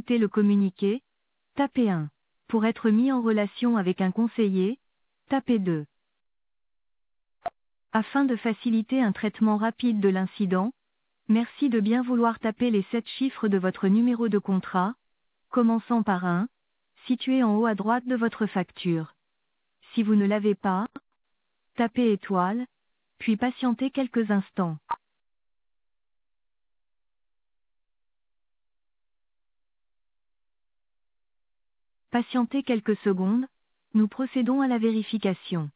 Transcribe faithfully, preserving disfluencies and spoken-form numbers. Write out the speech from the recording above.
écouter le communiqué, tapez un. Pour être mis en relation avec un conseiller, tapez deux. Afin de faciliter un traitement rapide de l'incident, merci de bien vouloir taper les sept chiffres de votre numéro de contrat, commençant par un, situé en haut à droite de votre facture. Si vous ne l'avez pas, tapez étoile, puis patientez quelques instants. Patientez quelques secondes, nous procédons à la vérification.